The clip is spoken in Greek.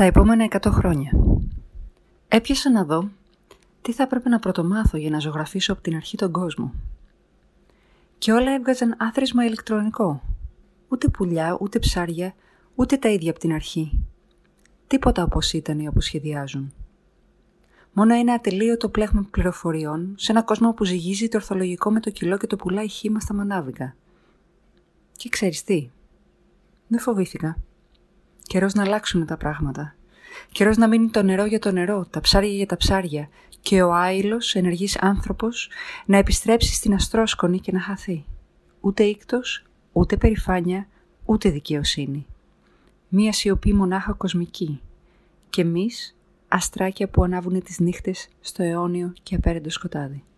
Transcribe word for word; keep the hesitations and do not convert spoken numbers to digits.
Τα επόμενα εκατό χρόνια. Έπιασα να δω τι θα έπρεπε να πρωτομάθω για να ζωγραφίσω από την αρχή τον κόσμο. Και όλα έβγαζαν άθροισμα ηλεκτρονικό. Ούτε πουλιά, ούτε ψάρια, ούτε τα ίδια από την αρχή. Τίποτα όπως ήταν ή όπως σχεδιάζουν. Μόνο ένα ατελείωτο πλέγμα πληροφοριών σε ένα κόσμο που ζυγίζει το ορθολογικό με το κιλό και το πουλάει χύμα στα μανάβικα. Και ξέρεις τι, δεν φοβήθηκα. Καιρός να αλλάξουν τα πράγματα. Καιρός να μείνει το νερό για το νερό, τα ψάρια για τα ψάρια και ο άειλος ενεργής άνθρωπος να επιστρέψει στην αστρόσκονη και να χαθεί. Ούτε ίκτος, ούτε περηφάνεια, ούτε δικαιοσύνη. Μία σιωπή μονάχα κοσμική. Και εμείς, αστράκια που ανάβουνε τις νύχτες στο αιώνιο και απέραντο σκοτάδι.